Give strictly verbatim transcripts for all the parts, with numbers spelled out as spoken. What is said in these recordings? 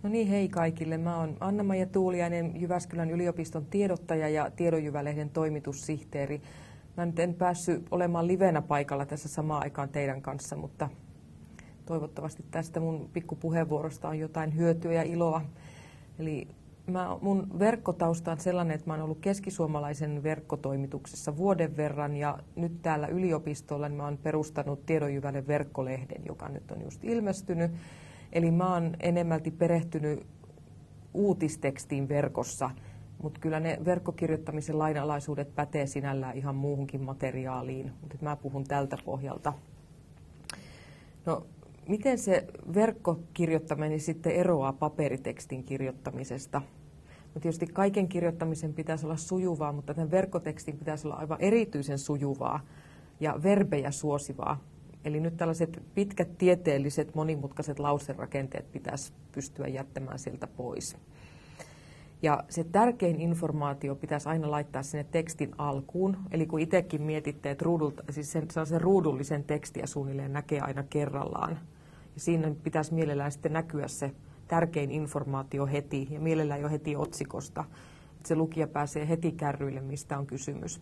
No niin, hei kaikille. Mä oon Anna-Maija Tuuliainen, Jyväskylän yliopiston tiedottaja ja Tiedonjyvä-lehden toimitussihteeri. Mä nyt en päässyt olemaan livenä paikalla tässä samaan aikaan teidän kanssa, mutta toivottavasti tästä mun pikkupuheenvuorosta on jotain hyötyä ja iloa. Eli mä, mun verkkotausta on sellainen, että mä oon ollut keskisuomalaisen verkkotoimituksessa vuoden verran ja nyt täällä yliopistolla niin mä oon perustanut Tiedonjyvälle verkkolehden, joka nyt on just ilmestynyt. Eli mä oon enemmälti perehtynyt uutistekstiin verkossa, mutta kyllä ne verkkokirjoittamisen lainalaisuudet pätee sinällään ihan muuhunkin materiaaliin, mutta mä puhun tältä pohjalta. No, miten se verkkokirjoittaminen sitten eroaa paperitekstin kirjoittamisesta? No tietysti kaiken kirjoittamisen pitäisi olla sujuvaa, mutta tämän verkkotekstin pitäisi olla aivan erityisen sujuvaa ja verbejä suosivaa. Eli nyt tällaiset pitkät tieteelliset monimutkaiset lauserakenteet pitäisi pystyä jättämään sieltä pois. Ja se tärkein informaatio pitäisi aina laittaa sinne tekstin alkuun. Eli kun itsekin mietitte, että ruudulta, siis sen, sellaisen ruudullisen tekstiä suunnilleen näkee aina kerrallaan. Ja siinä pitäisi mielellään sitten näkyä se tärkein informaatio heti ja mielellään jo heti otsikosta. Että se lukija pääsee heti kärryille, mistä on kysymys.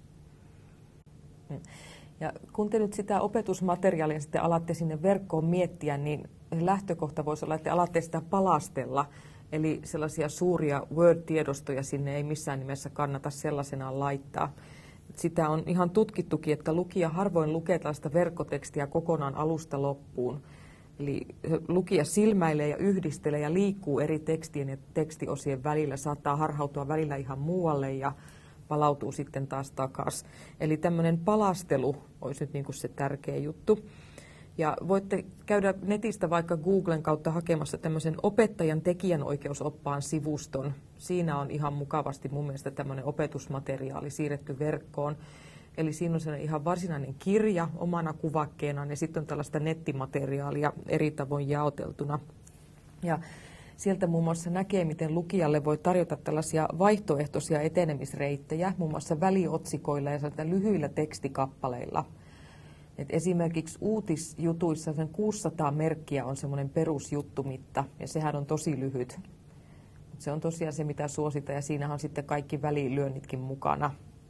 Ja kun te nyt sitä opetusmateriaalia sitten alatte sinne verkkoon miettiä, niin lähtökohta voisi olla, että te alatte sitä palastella. Eli sellaisia suuria Word-tiedostoja sinne ei missään nimessä kannata sellaisenaan laittaa. Sitä on ihan tutkittukin, että lukija harvoin lukee tällaista verkkotekstiä kokonaan alusta loppuun. Eli lukija silmäilee ja yhdistelee ja liikkuu eri tekstien ja tekstiosien välillä, saattaa harhautua välillä ihan muualle ja palautuu sitten taas takaisin. Eli tämmöinen palastelu olisi nyt niin kuin se tärkeä juttu. Ja voitte käydä netistä vaikka Googlen kautta hakemassa tämmöisen opettajan tekijänoikeusoppaan sivuston. Siinä on ihan mukavasti mun mielestä tämmöinen opetusmateriaali siirretty verkkoon. Eli siinä on sellainen ihan varsinainen kirja omana kuvakkeenaan ja sitten on tällaista nettimateriaalia eri tavoin jaoteltuna. Ja sieltä muun muassa näkee, miten lukijalle voi tarjota tällaisia vaihtoehtoisia etenemisreittejä, muun muassa väliotsikoilla ja lyhyillä tekstikappaleilla. Et esimerkiksi uutisjutuissa sen kuusisataa merkkiä on semmoinen perusjuttumitta, ja sehän on tosi lyhyt. Se on tosiaan se, mitä suositaan, ja siinähän on sitten kaikki välilyönnitkin mukana.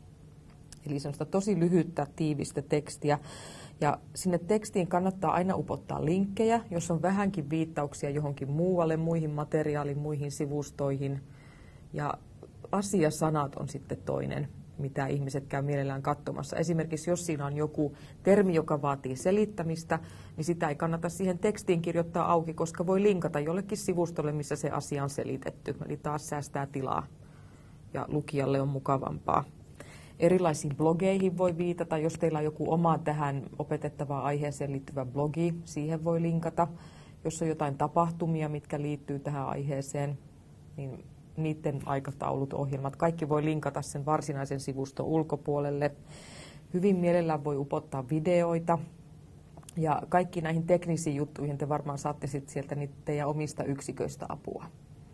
Eli semmoista tosi lyhyttä, tiivistä tekstiä. Ja sinne tekstiin kannattaa aina upottaa linkkejä, jos on vähänkin viittauksia johonkin muualle, muihin materiaaliin, muihin sivustoihin. Ja asiasanat on sitten toinen, mitä ihmiset käy mielellään katsomassa. Esimerkiksi jos siinä on joku termi, joka vaatii selittämistä, niin sitä ei kannata siihen tekstiin kirjoittaa auki, koska voi linkata jollekin sivustolle, missä se asia on selitetty. Eli taas säästää tilaa ja lukijalle on mukavampaa. Erilaisiin blogeihin voi viitata, jos teillä on joku oma tähän opetettavaan aiheeseen liittyvä blogi, siihen voi linkata. Jos on jotain tapahtumia, mitkä liittyy tähän aiheeseen, niin niiden aikataulut, ohjelmat, kaikki voi linkata sen varsinaisen sivuston ulkopuolelle. Hyvin mielellään voi upottaa videoita ja kaikki näihin teknisiin juttuihin te varmaan saatte sitten sieltä niitä teidän omista yksiköistä apua.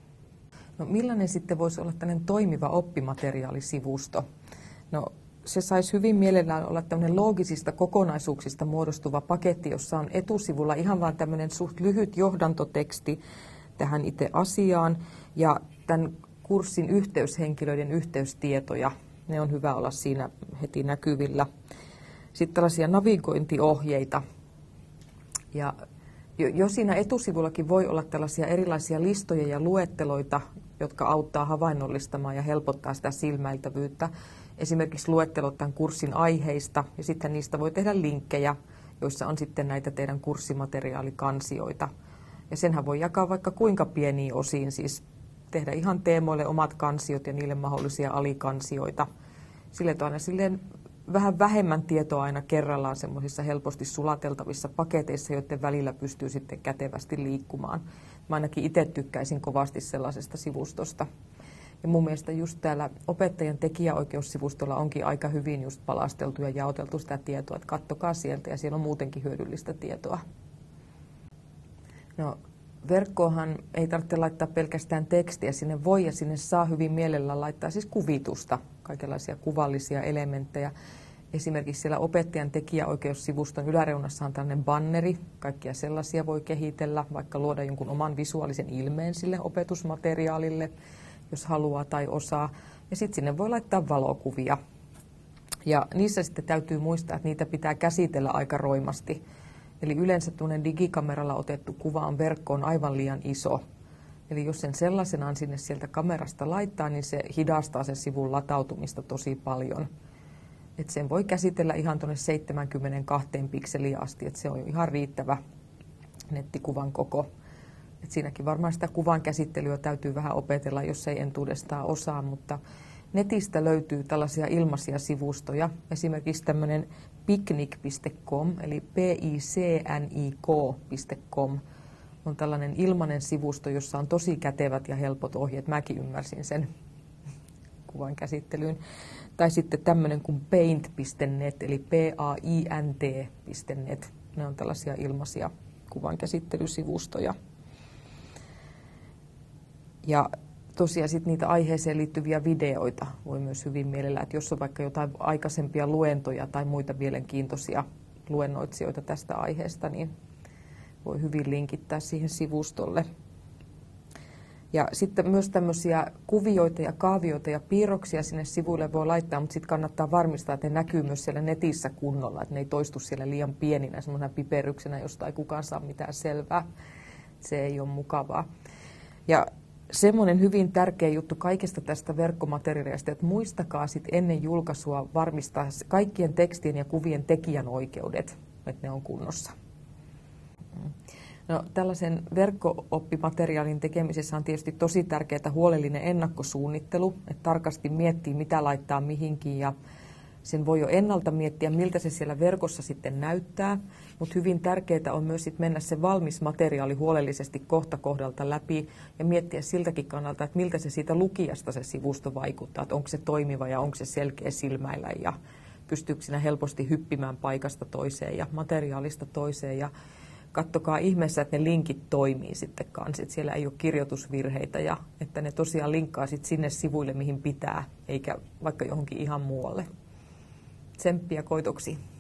No millainen sitten voisi olla tällainen toimiva oppimateriaalisivusto? No, se saisi hyvin mielellään olla tämmöinen loogisista kokonaisuuksista muodostuva paketti, jossa on etusivulla ihan vain tämmöinen suht lyhyt johdantoteksti tähän itse asiaan ja tämän kurssin yhteyshenkilöiden yhteystietoja. Ne on hyvä olla siinä heti näkyvillä. Sitten tällaisia navigointiohjeita. Ja jo siinä etusivullakin voi olla tällaisia erilaisia listoja ja luetteloita, jotka auttaa havainnollistamaan ja helpottaa sitä silmäiltävyyttä. Esimerkiksi luettelot tämän kurssin aiheista ja sitten niistä voi tehdä linkkejä, joissa on sitten näitä teidän kurssimateriaalikansioita. Ja senhän voi jakaa vaikka kuinka pieniin osiin, siis tehdä ihan teemoille omat kansiot ja niille mahdollisia alikansioita. Sille on aina silleen vähän vähemmän tietoa aina kerrallaan semmoisissa helposti sulateltavissa paketeissa, joiden välillä pystyy sitten kätevästi liikkumaan. Mä ainakin itse tykkäisin kovasti sellaisesta sivustosta. Ja mun mielestä just täällä opettajan tekijäoikeussivustolla onkin aika hyvin just palasteltu ja jaoteltu sitä tietoa, että kattokaa sieltä ja siellä on muutenkin hyödyllistä tietoa. No, verkkoonhan ei tarvitse laittaa pelkästään tekstiä, sinne voi ja sinne saa hyvin mielellään laittaa siis kuvitusta, kaikenlaisia kuvallisia elementtejä. Esimerkiksi siellä opettajan tekijäoikeussivuston yläreunassa on tällainen banneri. Kaikkia sellaisia voi kehitellä, vaikka luoda jonkun oman visuaalisen ilmeen sille opetusmateriaalille, jos haluaa tai osaa. Ja sitten sinne voi laittaa valokuvia. Ja niissä sitten täytyy muistaa, että niitä pitää käsitellä aika roimasti. Eli yleensä tuollainen digikameralla otettu kuva on verkkoon aivan liian iso. Eli jos sen sellaisenaan sinne sieltä kamerasta laittaa, niin se hidastaa sen sivun latautumista tosi paljon. Et sen voi käsitellä ihan tuonne seitsemänkymmentäkaksi pikseliä asti, että se on ihan riittävä nettikuvan koko. Et siinäkin varmaan sitä kuvan käsittelyä täytyy vähän opetella, jos ei entuudestaan osaa, mutta netistä löytyy tällaisia ilmaisia sivustoja. Esimerkiksi tämmöinen picnic piste com, eli p i c n i k piste com on tällainen ilmainen sivusto, jossa on tosi kätevät ja helpot ohjeet. Mäkin ymmärsin sen kuvan käsittelyyn. Tai sitten tämmöinen kuin paint piste net, eli p a i n t piste net. Ne on tällaisia ilmaisia kuvan käsittelysivustoja. Ja tosiaan sitten niitä aiheeseen liittyviä videoita voi myös hyvin mielellä, että jos on vaikka jotain aikaisempia luentoja tai muita mielenkiintoisia luennoitsijoita tästä aiheesta, niin voi hyvin linkittää siihen sivustolle. Ja sitten myös tämmöisiä kuvioita ja kaavioita ja piirroksia sinne sivuille voi laittaa, mutta sitten kannattaa varmistaa, että ne näkyy myös siellä netissä kunnolla, että ne ei toistu siellä liian pieninä, semmoisena piperyksenä, josta ei kukaan saa mitään selvää. Se ei ole mukavaa. Ja semmoinen hyvin tärkeä juttu kaikesta tästä verkkomateriaalista, että muistakaa sitten ennen julkaisua varmistaa kaikkien tekstien ja kuvien tekijänoikeudet, että ne on kunnossa. No, tällaisen verkko-oppimateriaalin tekemisessä on tietysti tosi tärkeää huolellinen ennakkosuunnittelu, että tarkasti miettii, mitä laittaa mihinkin, ja sen voi jo ennalta miettiä, miltä se siellä verkossa sitten näyttää, mutta hyvin tärkeää on myös sit mennä se valmis materiaali huolellisesti kohta kohdalta läpi ja miettiä siltäkin kannalta, että miltä se siitä lukijasta se sivusto vaikuttaa, että onko se toimiva ja onko se selkeä silmäillä ja pystyykö siinä helposti hyppimään paikasta toiseen ja materiaalista toiseen, ja kattokaa ihmeessä, että ne linkit toimii sitten kanssa, että siellä ei ole kirjoitusvirheitä ja että ne tosiaan linkkaa sitten sinne sivuille, mihin pitää, eikä vaikka johonkin ihan muualle. Tsemppiä koitoksiin.